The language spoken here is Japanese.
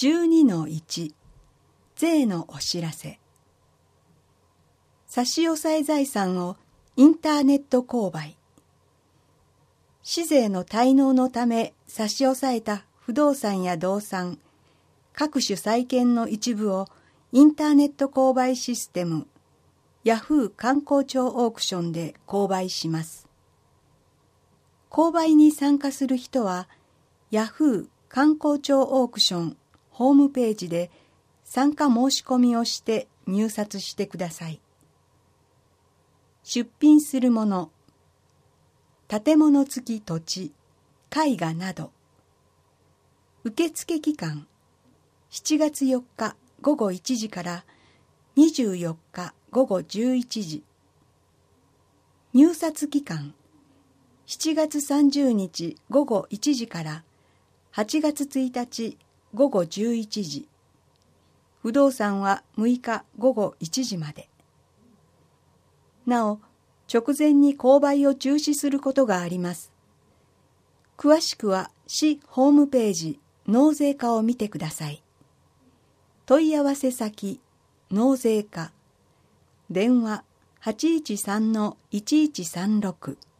12-1 税のお知らせ。差し押さえ財産をインターネット購買。市税の滞納のため差し押さえた不動産や動産、各種債権の一部をインターネット購買システムヤフー観光庁オークションで購買します。購買に参加する人はヤフー観光庁オークションホームページで参加申し込みをして入札してください。出品するもの、建物付き土地、絵画など。受付期間、7月4日午後1時から24日午後11時。入札期間、7月30日午後1時から8月1日午後11時。不動産は6日午後1時まで。なお、直前に購買を中止することがあります。詳しくは市ホームページ納税課を見てください。問い合わせ先、納税課。電話 813-1136